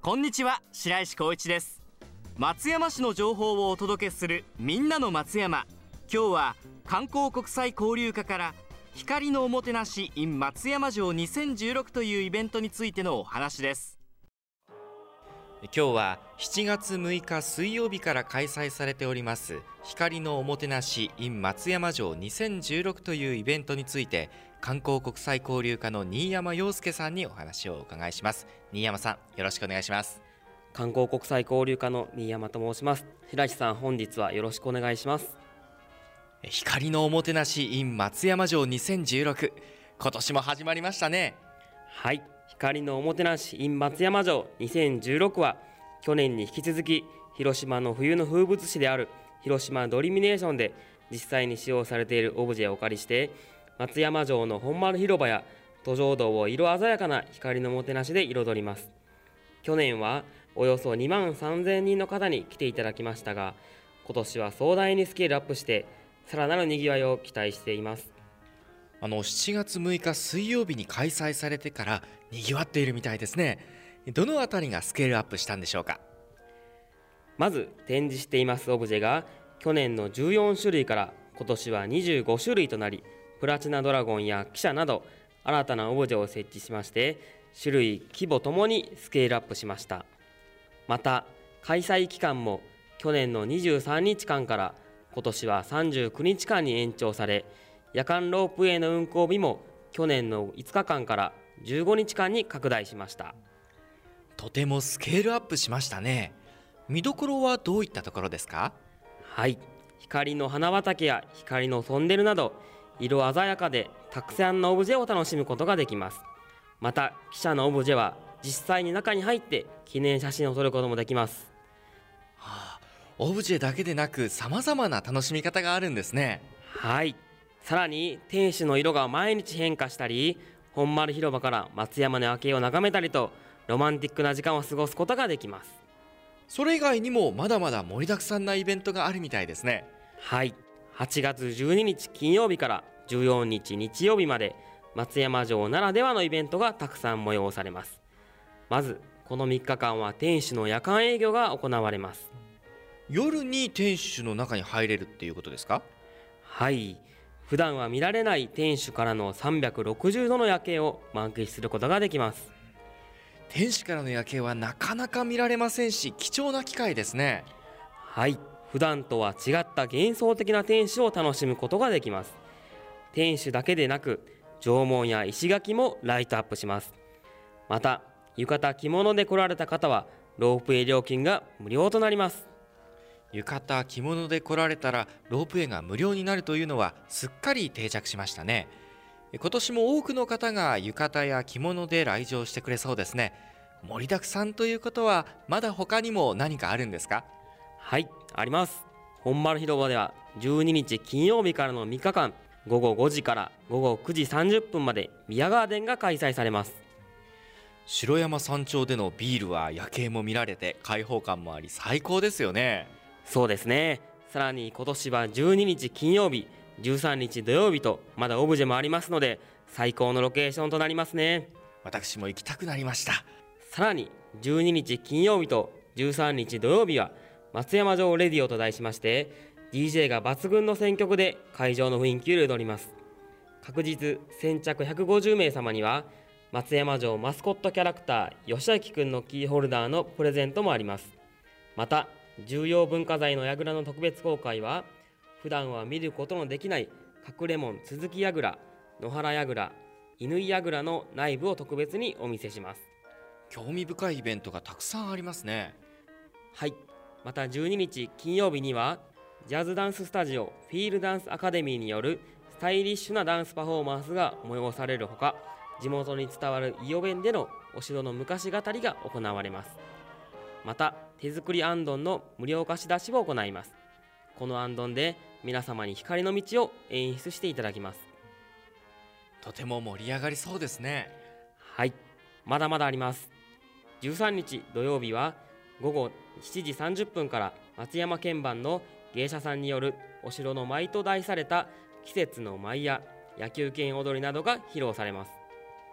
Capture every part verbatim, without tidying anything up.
こんにちは、白石光一です。松山市の情報をお届けするみんなの松山。今日は観光国際交流課から光のおもてなし in 松山城にせんじゅうろくというイベントについてのお話です。今日はしちがつむいか水曜日から開催されております光のおもてなし in 松山城にせんじゅうろくというイベントについて、観光国際交流課の新山陽介さんにお話をお伺いします。新山さん、よろしくお願いします。 観光国際交流課の新山と申します。白石さん、本日はよろしくお願いします。 光のおもてなし in 松山城にせんじゅうろく、今年も始まりましたね。 はい、光のおもてなし in 松山城にせんじゅうろくは去年に引き続き、広島の冬の風物詩である広島ドリミネーションで実際に使用されているオブジェをお借りして、松山城の本丸広場や途上道を色鮮やかな光のおもてなしで彩ります。去年はおよそにまんさんぜんにんの方に来ていただきましたが、今年は壮大にスケールアップしてさらなるにぎわいを期待しています。 あのしちがつむいか水曜日に開催されてからにぎわっているみたいですね。どのあたりがスケールアップしたんでしょうか。 まず展示していますオブジェが去年のじゅうよんしゅるいから今年はにじゅうごしゅるいとなり、プラチナドラゴンや汽車など新たなオブジェを設置しまして、種類規模ともにスケールアップしました。また開催期間も去年のにじゅうさんにちかんから今年はさんじゅうくにちかんに延長され、夜間ロープウェイの運行日も去年のいつかかんからじゅうごにちかんに拡大しました。 とてもスケールアップしましたね。見どころはどういったところですか。 はい、光の花畑や光のトンネルなど色鮮やかでたくさんのオブジェを楽しむことができます。また汽車のオブジェは実際に中に入って記念写真を撮ることもできます。 はあ、オブジェだけでなく様々な楽しみ方があるんですね。 はい、さらに天守の色が毎日変化したり、本丸広場から松山の夜景を眺めたりとロマンティックな時間を過ごすことができます。 それ以外にもまだまだ盛りだくさんなイベントがあるみたいですね。 はい、はちがつじゅうににち金曜日からじゅうよっか日曜日まで松山城ならではのイベントがたくさん催されます。まずこのみっかかんは天守の夜間営業が行われます。 夜に天守の中に入れるっていうことですか。 はい、普段は見られない天守からのさんびゃくろくじゅうどの夜景を満喫することができます。 天守からの夜景はなかなか見られませんし、貴重な機会ですね。 はい、普段とは違った幻想的な天守を楽しむことができます。天守だけでなく城門や石垣もライトアップします。また浴衣着物で来られた方はロープウェイ料金が無料となります。 浴衣着物で来られたらロープウェイが無料になるというのはすっかり定着しましたね。今年も多くの方が浴衣や着物で来場してくれそうですね。盛りだくさんということはまだ他にも何かあるんですか。 はい、あります。本丸広場ではじゅうににち金曜日からのみっかかん、ごごごじからごごくじさんじゅっぷんまでビアガーデンが開催されます。 城山山頂でのビールは夜景も見られて開放感もあり最高ですよね。 そうですね。さらに今年はじゅうににち金曜日、じゅうさんにち土曜日とまだオブジェもありますので、最高のロケーションとなりますね。 私も行きたくなりました。 さらにじゅうににち金曜日とじゅうさんにち土曜日は松山城レディオと題しまして、 ディージェー が抜群の選曲で会場の雰囲気を彩ります。確実先着ひゃくごじゅうめいさまには松山城マスコットキャラクター吉明くんのキーホルダーのプレゼントもあります。また重要文化財の櫓の特別公開は普段は見ることのできない隠れ門鈴木櫓、野原櫓、乾櫓の内部を特別にお見せします。 興味深いイベントがたくさんありますね。 はい、またじゅうににち金曜日にはジャズダンススタジオフィールダンスアカデミーによるスタイリッシュなダンスパフォーマンスが催されるほか、地元に伝わる伊予弁でのお城の昔語りが行われます。また手作りあんどんの無料貸し出しを行います。このあんどんで皆様に光の道を演出していただきます。 とても盛り上がりそうですね。 はい、まだまだあります。じゅうさんにち土曜日はごごしちじさんじゅっぷんから松山鍵盤の芸者さんによるお城の舞と題された季節の舞や野球拳踊りなどが披露されます。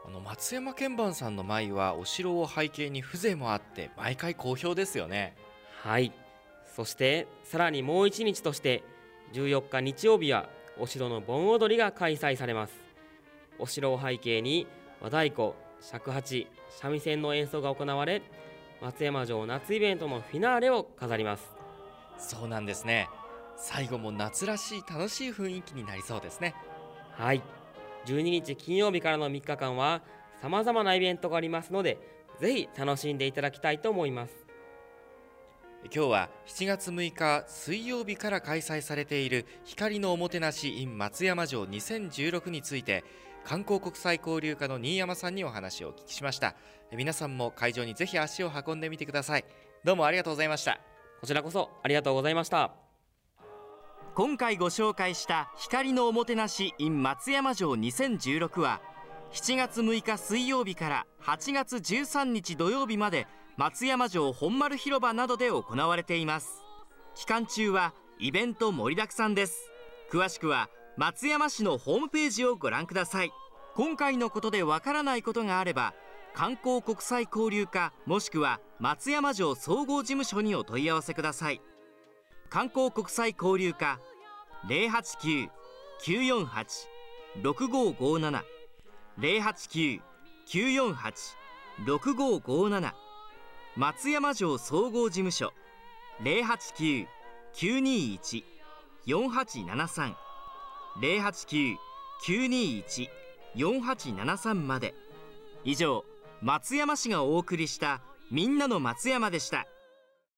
あの松山鍵盤さんの舞はお城を背景に風情もあって毎回好評ですよね。 はい。そしてさらにもう一日としてじゅうよっか日曜日はお城の盆踊りが開催されます。お城を背景に和太鼓、尺八、三味線の演奏が行われ、松山城夏イベントのフィナーレを飾ります。 そうなんですね。最後も夏らしい楽しい雰囲気になりそうですね。 はい。じゅうににち金曜日からのみっかかんはさまざまなイベントがありますので、ぜひ楽しんでいただきたいと思います。 今日はしちがつむいか水曜日から開催されている光のおもてなし in 松山城にせんじゅうろくについて、観光国際交流課の新山さんにお話をお聞きしました。皆さんも会場にぜひ足を運んでみてください。どうもありがとうございました。 こちらこそありがとうございました。 今回ご紹介した光のおもてなし in 松山城にせんじゅうろくはしちがつむいか水曜日からはちがつじゅうさんにち土曜日まで松山城本丸広場などで行われています。期間中はイベント盛りだくさんです。詳しくは松山市のホームページをご覧ください。今回のことでわからないことがあれば観光国際交流課もしくは松山城総合事務所にお問い合わせください。観光国際交流課 ゼロはちきゅう きゅうよんはち ろくごごなな ゼロはちきゅう きゅうよんはち ろくごごなな、松山城総合事務所 ゼロはちきゅう きゅうにいち よんはちななさん ゼロはちきゅう きゅうにいち よんはちななさんまで。以上、松山市がお送りしたみんなの松山でした。